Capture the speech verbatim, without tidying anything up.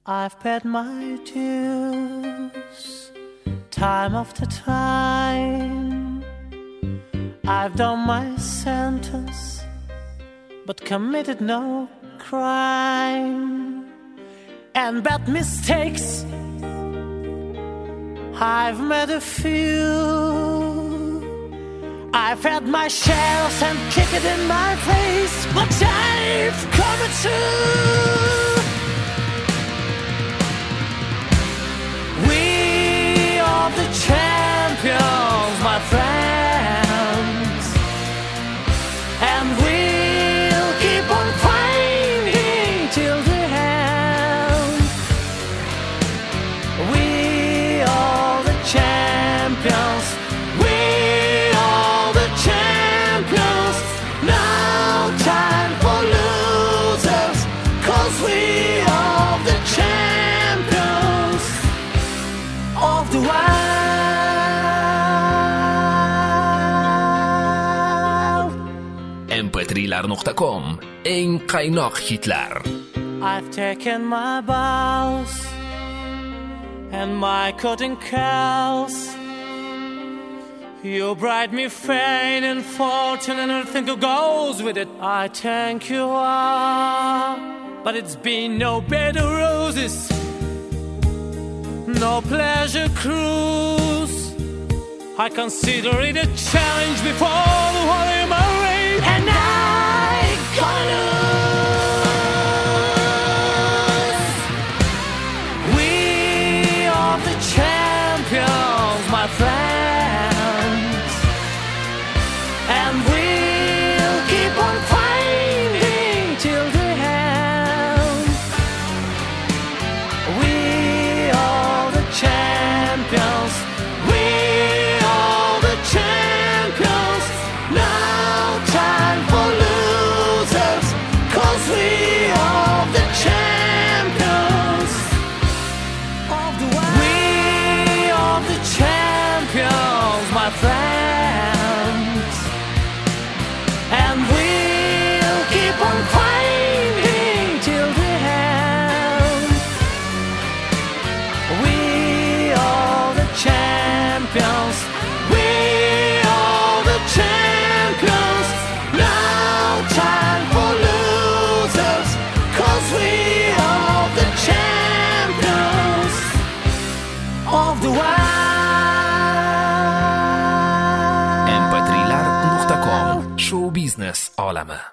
I've paid my dues time after time. I've done my sentence but committed no crime. And bad mistakes, I've made a few. I've had my shares and kicked it in my face, but I've come to. We are the champions, my friends, and we'll keep on fighting till the end. We are the champions. We are the champions. No time for losers, 'cause we are the champions of the world. em p tre lar nuqta com eng qaynoq hitlar. I've taken my bows and my cutting curls. You bride me fame and fortune and everything that goes with it. I thank you all, but it's been no bed of roses, no pleasure cruise. I consider it a challenge before the warrior married, and I gonna lose. We are the champions, my friends, and we'll keep on fighting till the end. We are the champions. We are the champions. No time for losers, 'cause we are the champions of the world. We are the champions, my friends, and we'll keep on fighting till the end. We are the champions. We are the champions. No time for losers, 'cause we are the champions of the world. em p tre lar nuqta com show business olami.